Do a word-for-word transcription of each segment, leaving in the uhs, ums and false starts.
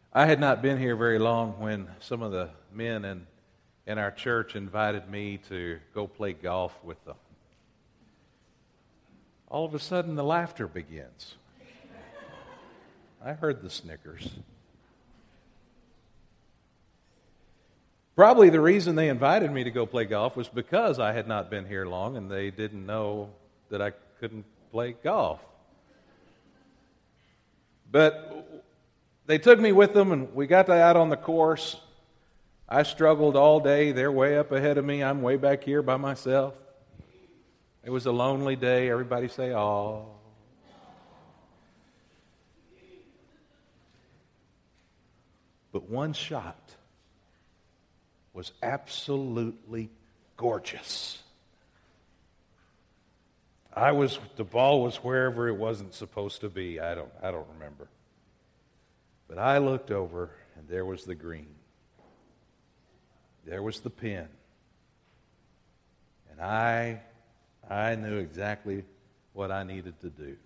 I had not been here very long when some of the men in, in our church invited me to go play golf with them. All of a sudden, the laughter begins. I heard the snickers. Probably the reason they invited me to go play golf was because I had not been here long and they didn't know that I couldn't play golf. But they took me with them and we got out on the course. I struggled all day. They're way up ahead of me. I'm way back here by myself. It was a lonely day. Everybody say, "Aw." But one shot was absolutely gorgeous. I was the ball was wherever it wasn't supposed to be. I don't I don't remember. But I looked over and there was the green. There was the pin. And I I knew exactly what I needed to do.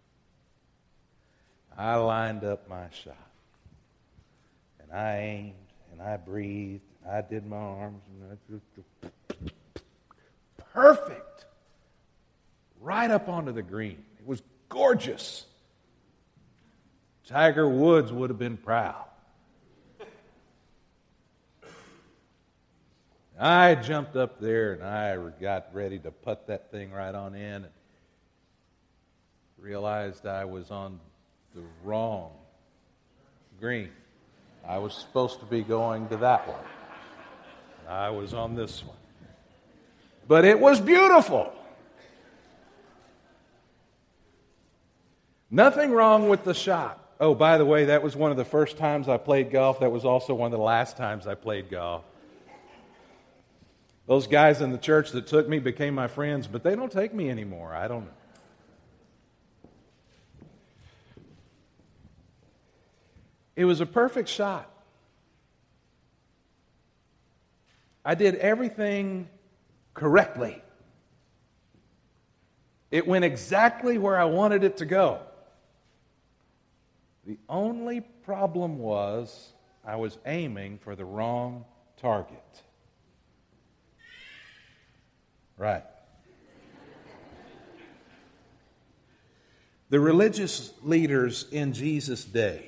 I lined up my shot. And I aimed, and I breathed, and I did my arms, and I just... Perfect! Right up onto the green. It was gorgeous. Tiger Woods would have been proud. I jumped up there, and I got ready to put that thing right on in, and realized I was on the wrong green. I was supposed to be going to that one. I was on this one. But it was beautiful. Nothing wrong with the shot. Oh, by the way, that was one of the first times I played golf. That was also one of the last times I played golf. Those guys in the church that took me became my friends, but they don't take me anymore. I don't know. It was a perfect shot. I did everything correctly. It went exactly where I wanted it to go. The only problem was I was aiming for the wrong target. Right. The religious leaders in Jesus' day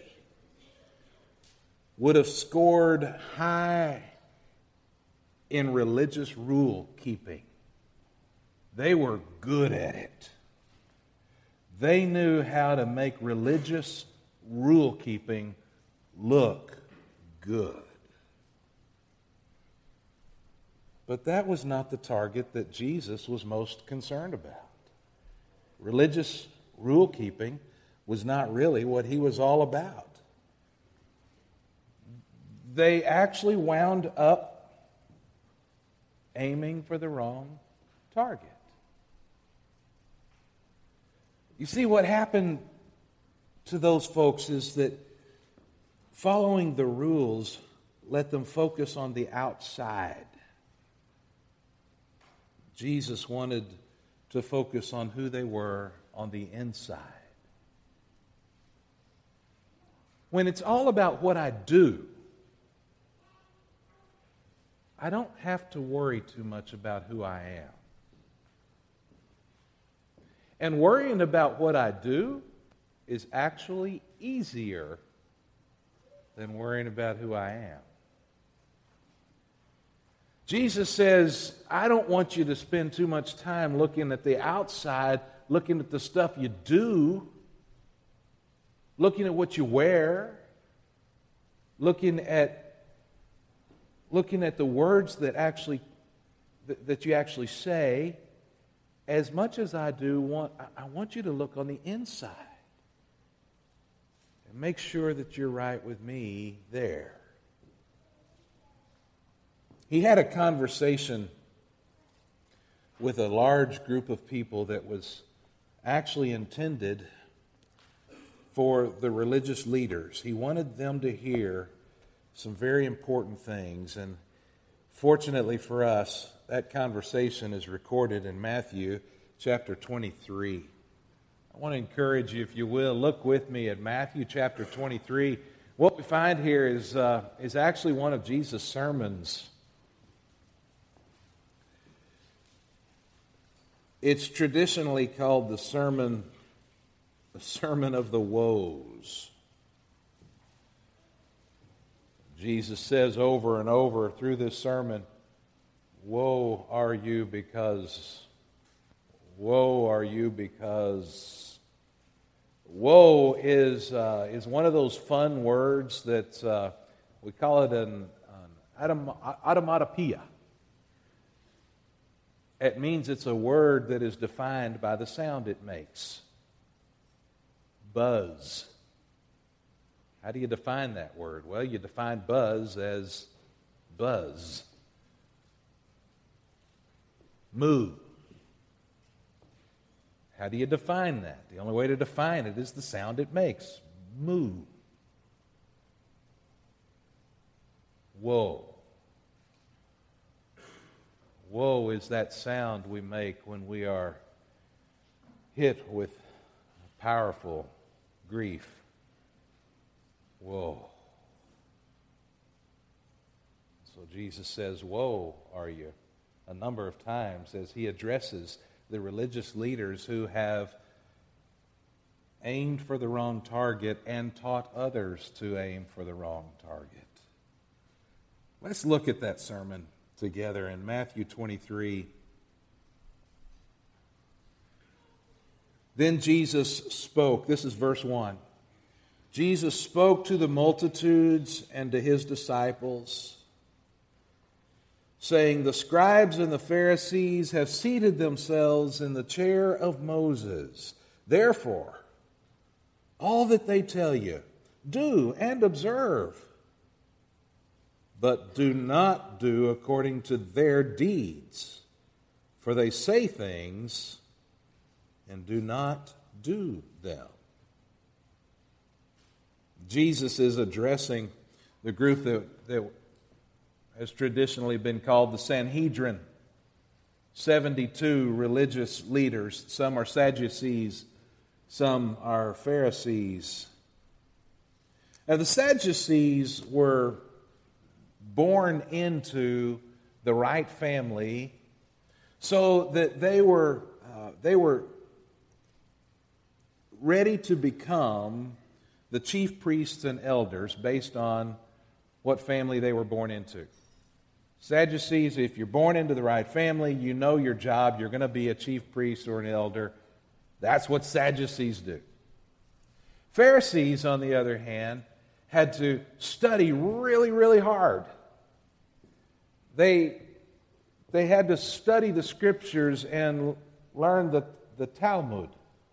would have scored high in religious rule keeping. They were good at it. They knew how to make religious rule keeping look good. But that was not the target that Jesus was most concerned about. Religious rule keeping was not really what he was all about. They actually wound up aiming for the wrong target. You see, what happened to those folks is that following the rules let them focus on the outside. Jesus wanted to focus on who they were on the inside. When it's all about what I do, I don't have to worry too much about who I am. And worrying about what I do is actually easier than worrying about who I am. Jesus says, I don't want you to spend too much time looking at the outside, looking at the stuff you do, looking at what you wear, looking at looking at the words that actually that, that you actually say. As much as I do want, I want you to look on the inside and make sure that you're right with me there. He had a conversation with a large group of people that was actually intended for the religious leaders. He wanted them to hear some very important things, and fortunately for us, that conversation is recorded in Matthew chapter twenty-three. I want to encourage you, if you will, look with me at Matthew chapter twenty-three. What we find here is, uh, is actually one of Jesus' sermons. It's traditionally called the sermon, the Sermon of the Woes. Jesus says over and over through this sermon, woe are you because, woe are you because. Woe is uh, is one of those fun words that uh, we call it an, an autom- automatopoeia. It means it's a word that is defined by the sound it makes. Buzz. How do you define that word? Well, you define buzz as buzz. Moo. How do you define that? The only way to define it is the sound it makes. Moo. Woe. Woe is that sound we make when we are hit with powerful grief. Woe. So Jesus says, woe are you, a number of times as he addresses the religious leaders who have aimed for the wrong target and taught others to aim for the wrong target. Let's look at that sermon together in Matthew twenty-three. Then Jesus spoke. This is verse one. Jesus spoke to the multitudes and to his disciples, saying, the scribes and the Pharisees have seated themselves in the chair of Moses. Therefore, all that they tell you, do and observe. But do not do according to their deeds, for they say things and do not do them. Jesus is addressing the group that, that has traditionally been called the Sanhedrin. seventy-two religious leaders. Some are Sadducees, some are Pharisees. Now, the Sadducees were born into the right family, so that they were uh, they were ready to become the chief priests and elders based on what family they were born into. Sadducees, if you're born into the right family, you know your job, you're going to be a chief priest or an elder. That's what Sadducees do. Pharisees, on the other hand, had to study really, really hard. They, they had to study the Scriptures and learn the, the Talmud.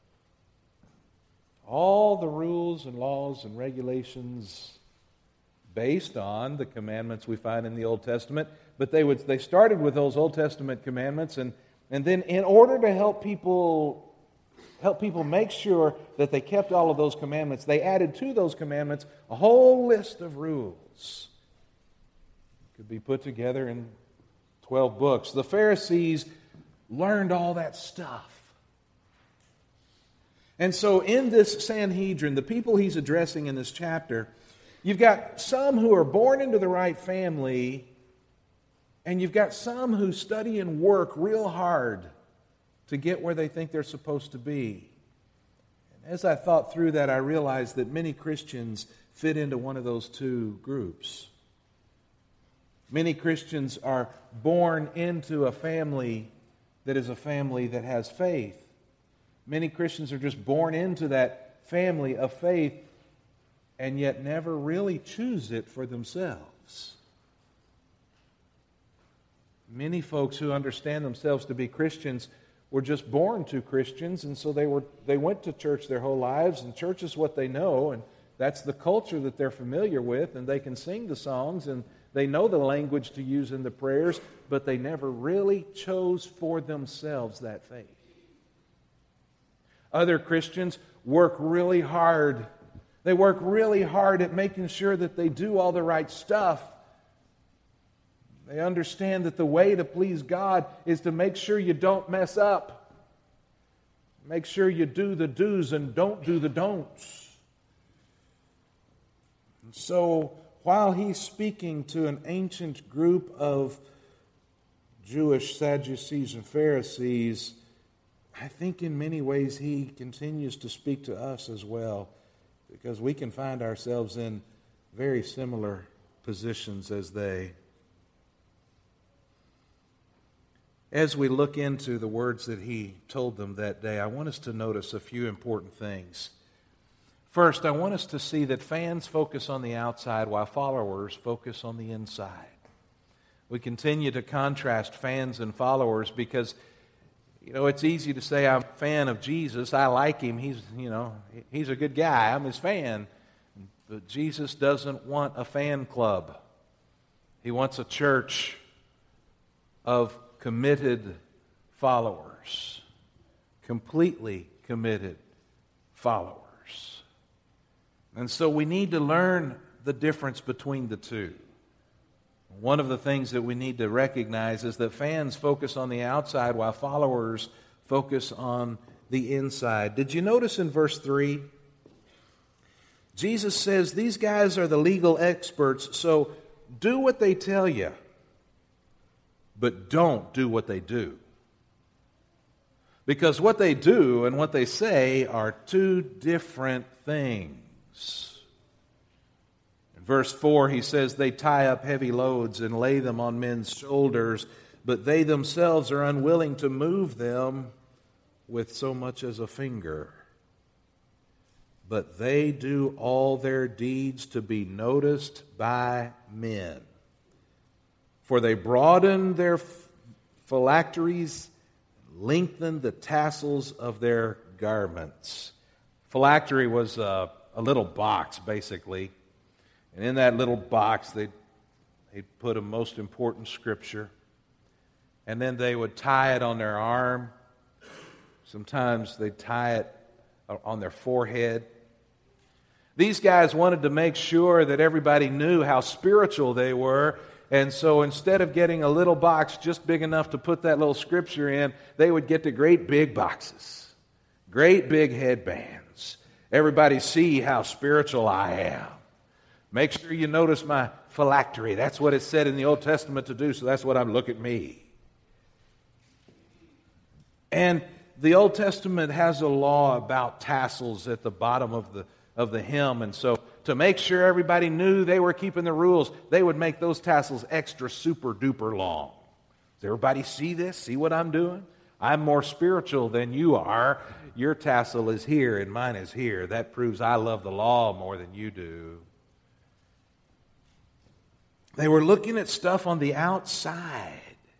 All the rules and laws and regulations based on the commandments we find in the Old Testament. But they would they started with those Old Testament commandments, and, and then in order to help people help people make sure that they kept all of those commandments, they added to those commandments a whole list of rules. It could be put together in twelve books. The Pharisees learned all that stuff. And so in this Sanhedrin, the people he's addressing in this chapter, you've got some who are born into the right family, and you've got some who study and work real hard to get where they think they're supposed to be. And as I thought through that, I realized that many Christians fit into one of those two groups. Many Christians are born into a family that is a family that has faith. Many Christians are just born into that family of faith and yet never really choose it for themselves. Many folks who understand themselves to be Christians were just born to Christians, and so they were they went to church their whole lives, and church is what they know, and that's the culture that they're familiar with, and they can sing the songs, and they know the language to use in the prayers, but they never really chose for themselves that faith. Other Christians work really hard. They work really hard at making sure that they do all the right stuff. They understand that the way to please God is to make sure you don't mess up. Make sure you do the do's and don't do the don'ts. So while he's speaking to an ancient group of Jewish Sadducees and Pharisees, I think in many ways he continues to speak to us as well, because we can find ourselves in very similar positions as they. As we look into the words that he told them that day, I want us to notice a few important things. First, I want us to see that fans focus on the outside while followers focus on the inside. We continue to contrast fans and followers because, you know, it's easy to say I'm a fan of Jesus. I like him. He's, you know, he's a good guy. I'm his fan. But Jesus doesn't want a fan club. He wants a church of committed followers, completely committed followers. And so we need to learn the difference between the two. One of the things that we need to recognize is that fans focus on the outside while followers focus on the inside. Did you notice in verse three? Jesus says these guys are the legal experts, so do what they tell you, but don't do what they do. Because what they do and what they say are two different things. In verse four, he says they tie up heavy loads and lay them on men's shoulders, but they themselves are unwilling to move them with so much as a finger. But they do all their deeds to be noticed by men. For they broaden their phylacteries, lengthen the tassels of their garments. Phylactery was a, a little box, basically. And in that little box, they'd, they'd put a most important scripture. And then they would tie it on their arm. Sometimes they'd tie it on their forehead. These guys wanted to make sure that everybody knew how spiritual they were. And so instead of getting a little box just big enough to put that little scripture in, they would get the great big boxes, great big headbands. Everybody see how spiritual I am. Make sure you notice my phylactery. That's what it said in the Old Testament to do, so that's what I'm, look at me. And the Old Testament has a law about tassels at the bottom of the of the hem, and so to make sure everybody knew they were keeping the rules, they would make those tassels extra super duper long. Does everybody see this? See what I'm doing? I'm more spiritual than you are. Your tassel is here and mine is here. That proves I love the law more than you do. They were looking at stuff on the outside.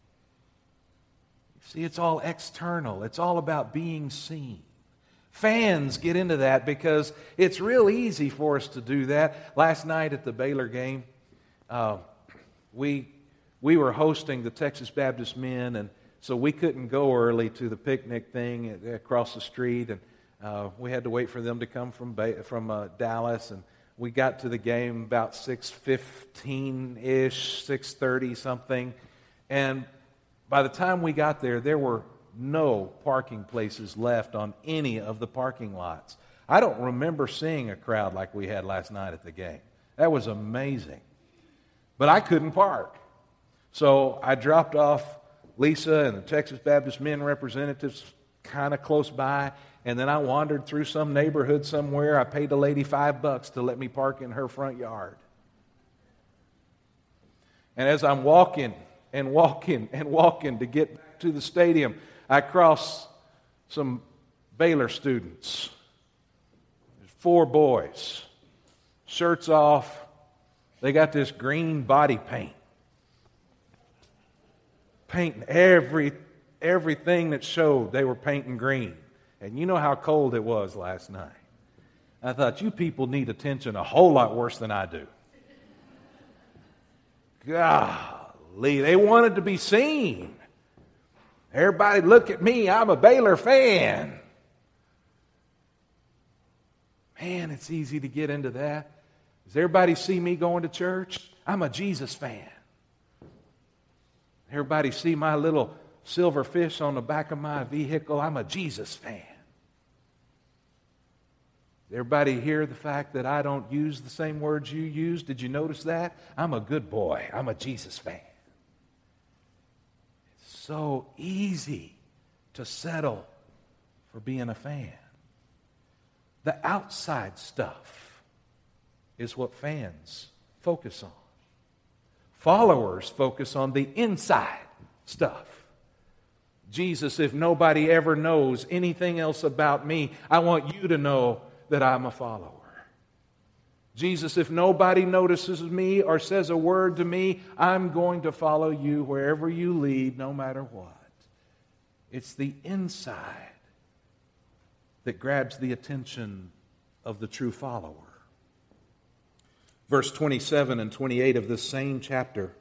See, it's all external. It's all about being seen. Fans get into that because it's real easy for us to do that. Last night at the Baylor game, uh, we we were hosting the Texas Baptist men, and so we couldn't go early to the picnic thing across the street, and uh, we had to wait for them to come from ba- from uh, Dallas, and we got to the game about six fifteen-ish, six thirty something, and by the time we got there, there were no parking places left on any of the parking lots. I don't remember seeing a crowd like we had last night at the game. That was amazing. But I couldn't park. So I dropped off Lisa and the Texas Baptist men representatives kind of close by, and then I wandered through some neighborhood somewhere. I paid the lady five bucks to let me park in her front yard. And as I'm walking and walking and walking to get back to the stadium, I crossed some Baylor students. Four boys, shirts off. They got this green body paint. Painting every, everything that showed, they were painting green. And you know how cold it was last night. I thought, you people need attention a whole lot worse than I do. Golly, they wanted to be seen. Everybody look at me, I'm a Baylor fan. Man, it's easy to get into that. Does everybody see me going to church? I'm a Jesus fan. Everybody see my little silver fish on the back of my vehicle? I'm a Jesus fan. Everybody hear the fact that I don't use the same words you use? Did you notice that? I'm a good boy. I'm a Jesus fan. It's so easy to settle for being a fan. The outside stuff is what fans focus on. Followers focus on the inside stuff. Jesus, if nobody ever knows anything else about me, I want you to know that I'm a follower. Jesus, if nobody notices me or says a word to me, I'm going to follow you wherever you lead, no matter what. It's the inside that grabs the attention of the true follower. Verse twenty-seven and twenty-eight of this same chapter,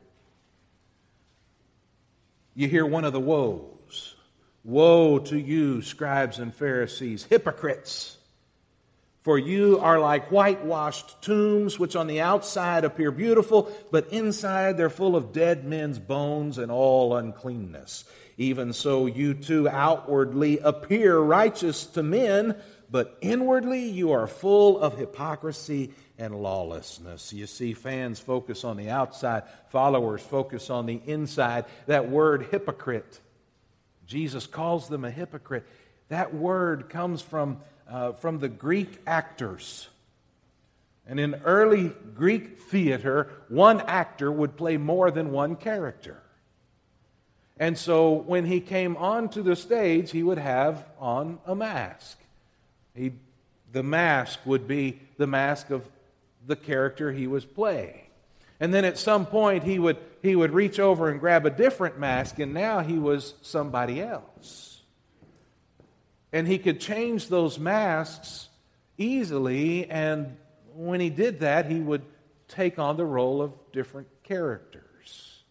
you hear one of the woes. Woe to you, scribes and Pharisees, hypocrites! For you are like whitewashed tombs, which on the outside appear beautiful, but inside they're full of dead men's bones and all uncleanness. Even so, you too outwardly appear righteous to men, but inwardly you are full of hypocrisy and lawlessness. You see, fans focus on the outside, followers focus on the inside. That word hypocrite, Jesus calls them a hypocrite. That word comes from Uh, from the Greek actors. And in early Greek theater, one actor would play more than one character. And so when he came onto the stage, he would have on a mask. He, the mask would be the mask of the character he was playing. And then at some point, he would, he would reach over and grab a different mask, and now he was somebody else. And he could change those masks easily, and when he did that, he would take on the role of different characters.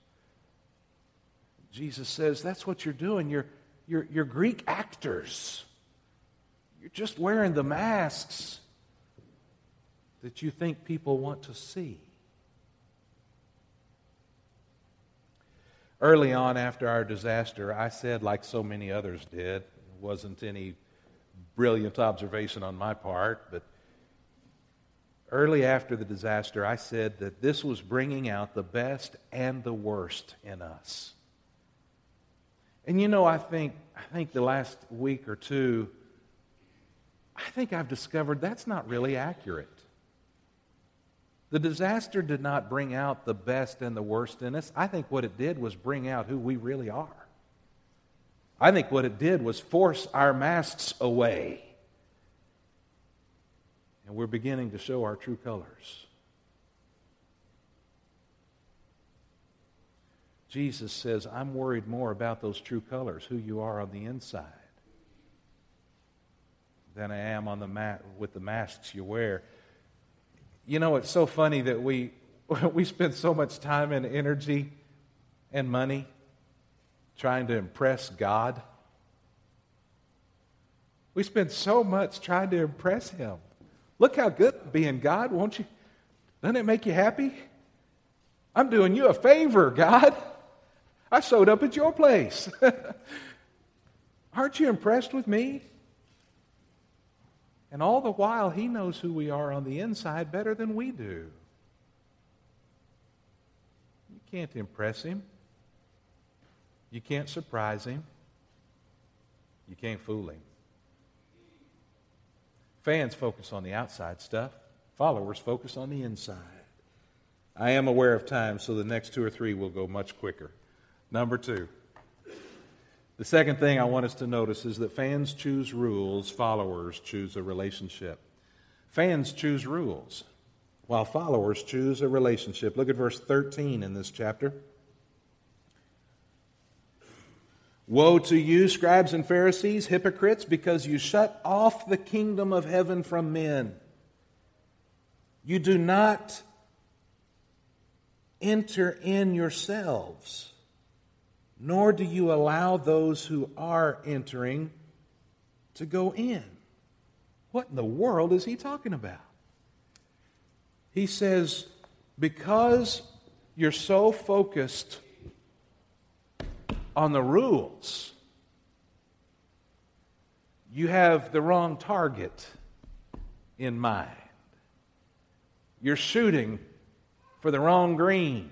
Jesus says, that's what you're doing. You're, you're, you're Greek actors. You're just wearing the masks that you think people want to see. Early on after our disaster, I said, like so many others did, wasn't any brilliant observation on my part, but early after the disaster, I said that this was bringing out the best and the worst in us. And you know, I think, I think the last week or two, I think I've discovered that's not really accurate. The disaster did not bring out the best and the worst in us. I think what it did was bring out who we really are. I think what it did was force our masks away. And we're beginning to show our true colors. Jesus says, I'm worried more about those true colors, who you are on the inside, than I am on the mat with the masks you wear. You know, it's so funny that we we spend so much time and energy and money trying to impress God. We spend so much trying to impress Him. Look how good being God, won't you? Doesn't it make you happy? I'm doing you a favor, God. I showed up at your place. Aren't you impressed with me? And all the while, He knows who we are on the inside better than we do. You can't impress Him. You can't surprise Him. You can't fool Him. Fans focus on the outside stuff. Followers focus on the inside. I am aware of time, so the next two or three will go much quicker. Number two. The second thing I want us to notice is that fans choose rules, followers choose a relationship. Fans choose rules, while followers choose a relationship. Look at verse thirteen in this chapter. Woe to you, scribes and Pharisees, hypocrites, because you shut off the kingdom of heaven from men. You do not enter in yourselves, nor do you allow those who are entering to go in. What in the world is he talking about? He says, because you're so focused on the rules, you have the wrong target in mind. You're shooting for the wrong green.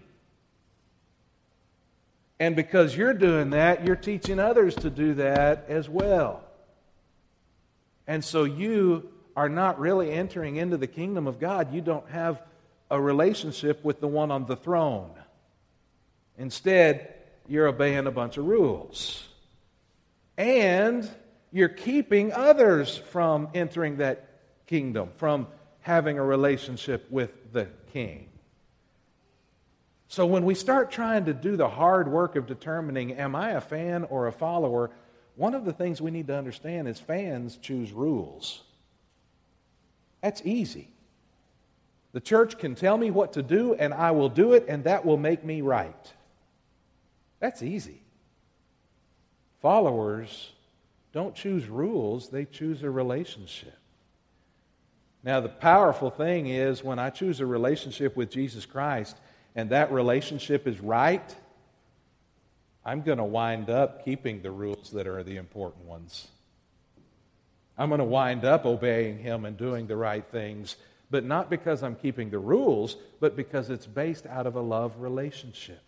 And because you're doing that, you're teaching others to do that as well. And so you are not really entering into the kingdom of God. You don't have a relationship with the one on the throne. Instead, you're obeying a bunch of rules. And you're keeping others from entering that kingdom, from having a relationship with the king. So when we start trying to do the hard work of determining, am I a fan or a follower, one of the things we need to understand is fans choose rules. That's easy. The church can tell me what to do, and I will do it, and that will make me right. That's easy. Followers don't choose rules, they choose a relationship. Now, the powerful thing is when I choose a relationship with Jesus Christ and that relationship is right, I'm going to wind up keeping the rules that are the important ones. I'm going to wind up obeying Him and doing the right things, but not because I'm keeping the rules, but because it's based out of a love relationship.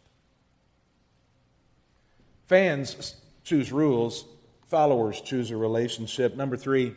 Fans choose rules, followers choose a relationship. Number three,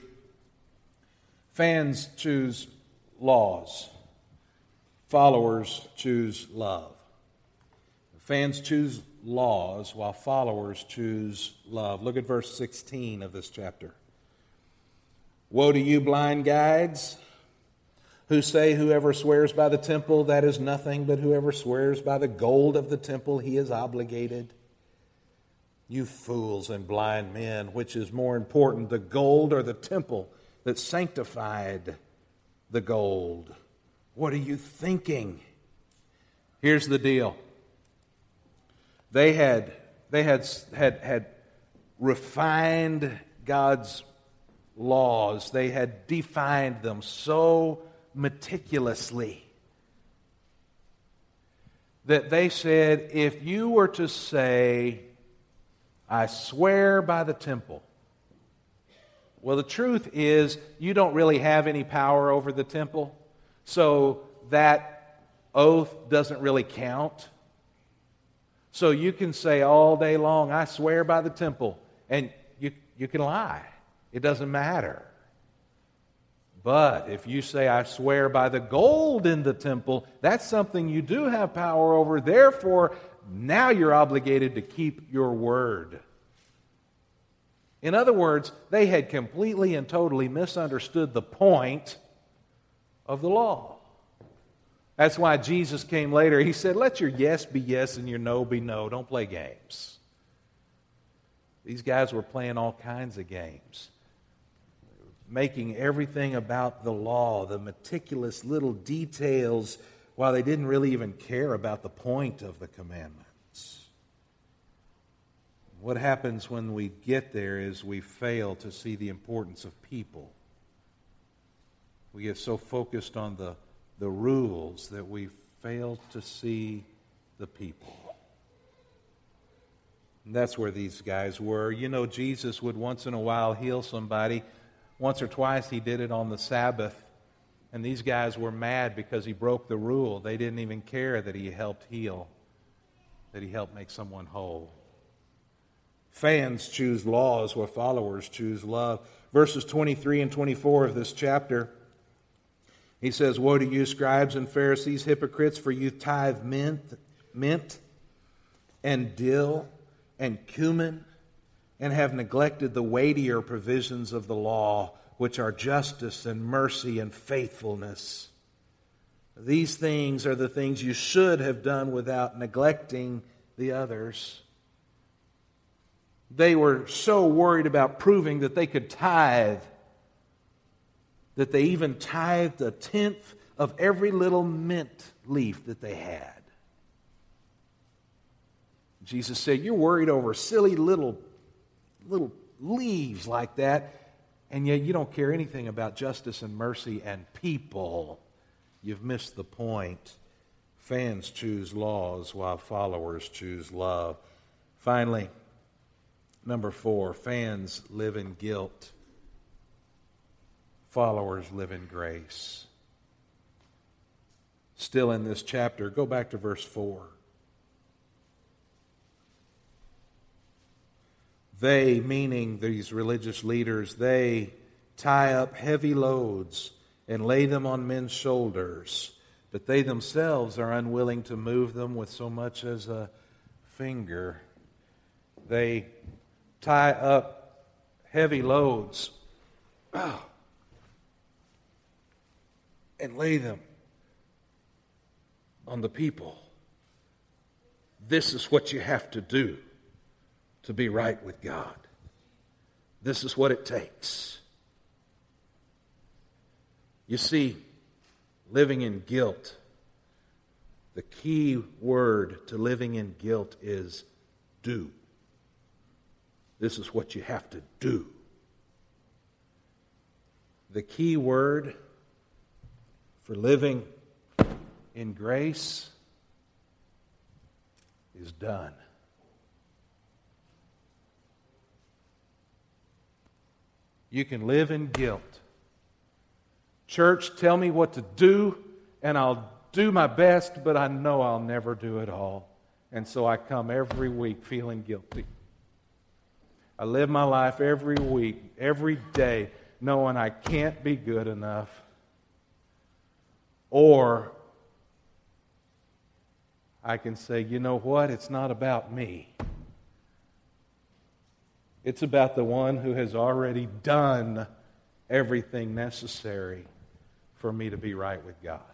fans choose laws. Followers choose love. Fans choose laws while followers choose love. Look at verse sixteen of this chapter. Woe to you, blind guides, who say whoever swears by the temple, that is nothing, but whoever swears by the gold of the temple, he is obligated. You fools and blind men, which is more important, the gold or the temple that sanctified the gold? What are you thinking? Here's the deal. They had they had had had refined God's laws. They had defined them so meticulously that they said, if you were to say, I swear by the temple. Well, the truth is, you don't really have any power over the temple, so that oath doesn't really count. So you can say all day long, I swear by the temple, and you, you can lie. It doesn't matter. But if you say, I swear by the gold in the temple, that's something you do have power over. Therefore, now you're obligated to keep your word. In other words, they had completely and totally misunderstood the point of the law. That's why Jesus came later. He said, let your yes be yes and your no be no. Don't play games. These guys were playing all kinds of games, making everything about the law, the meticulous little details, while they didn't really even care about the point of the commandments. What happens when we get there is we fail to see the importance of people. We get so focused on the, the rules that we fail to see the people. And that's where these guys were. You know, Jesus would once in a while heal somebody. Once or twice he did it on the Sabbath. And these guys were mad because he broke the rule. They didn't even care that he helped heal, that he helped make someone whole. Fans choose laws while followers choose love. Verses twenty-three and twenty-four of this chapter, he says, woe to you, scribes and Pharisees, hypocrites, for you tithe mint, mint and dill and cumin, and have neglected the weightier provisions of the law, which are justice and mercy and faithfulness. These things are the things you should have done without neglecting the others. They were so worried about proving that they could tithe that they even tithed a tenth of every little mint leaf that they had. Jesus said, you're worried over silly little, little leaves like that, and yet you don't care anything about justice and mercy and people. You've missed the point. Fans choose laws while followers choose love. Finally, number four, fans live in guilt. followers live in grace. Still in this chapter, go back to verse four. They, meaning these religious leaders, they tie up heavy loads and lay them on men's shoulders, but they themselves are unwilling to move them with so much as a finger. They tie up heavy loads oh, and lay them on the people. This is what you have to do to be right with God. This is what it takes. You see, living in guilt, the key word to living in guilt is do. This is what you have to do. The key word for living in grace is done. You can live in guilt. Church, tell me what to do, and I'll do my best, but I know I'll never do it all. And so I come every week feeling guilty. I live my life every week, every day, knowing I can't be good enough. Or I can say, you know what? It's not about me. It's about the one who has already done everything necessary for me to be right with God.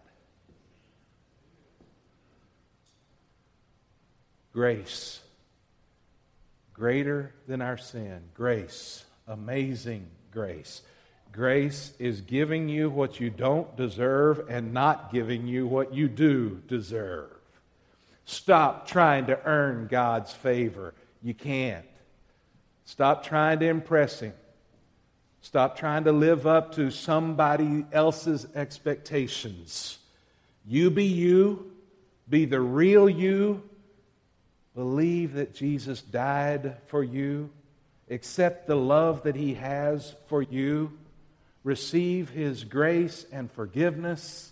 Grace, greater than our sin. Grace, amazing grace. Grace is giving you what you don't deserve and not giving you what you do deserve. Stop trying to earn God's favor. You can't. Stop trying to impress Him. Stop trying to live up to somebody else's expectations. You be you. Be the real you. Believe that Jesus died for you. Accept the love that He has for you. Receive His grace and forgiveness.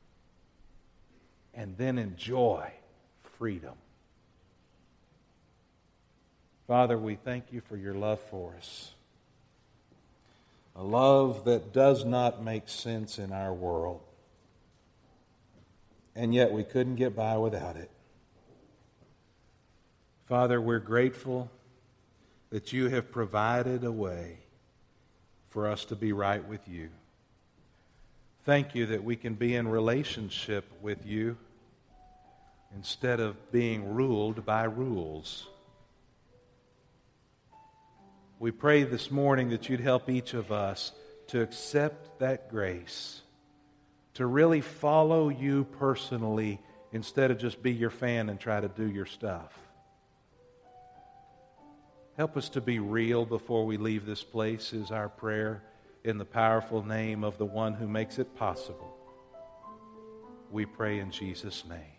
And then enjoy freedom. Father, we thank You for Your love for us. A love that does not make sense in our world. And yet we couldn't get by without it. Father, we're grateful that You have provided a way for us to be right with You. Thank You that we can be in relationship with You instead of being ruled by rules. We pray this morning that You'd help each of us to accept that grace, to really follow You personally instead of just be your fan and try to do your stuff. Help us to be real before we leave this place is our prayer in the powerful name of the one who makes it possible. We pray in Jesus' name.